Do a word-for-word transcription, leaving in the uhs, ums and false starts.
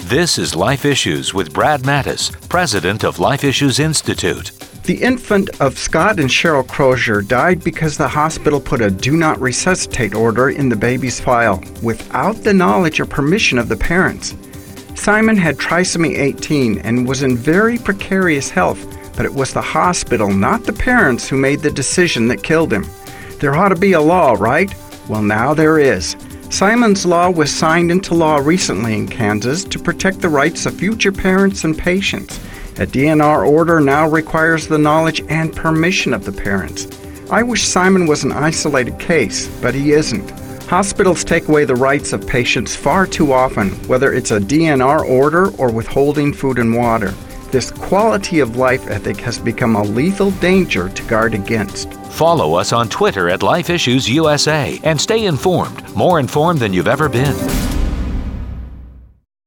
This is Life Issues with Brad Mattis, president of Life Issues Institute. The infant of Scott and Cheryl Crozier died because the hospital put a do not resuscitate order in the baby's file without the knowledge or permission of the parents. Simon had trisomy eighteen and was in very precarious health, but it was the hospital, not the parents, who made the decision that killed him. There ought to be a law, right? Well, now there is. Simon's Law was signed into law recently in Kansas to protect the rights of future parents and patients. A D N R order now requires the knowledge and permission of the parents. I wish Simon was an isolated case, but he isn't. Hospitals take away the rights of patients far too often, whether it's a D N R order or withholding food and water. This quality of life ethic has become a lethal danger to guard against. Follow us on Twitter at Life Issues U S A and stay informed, more informed than you've ever been.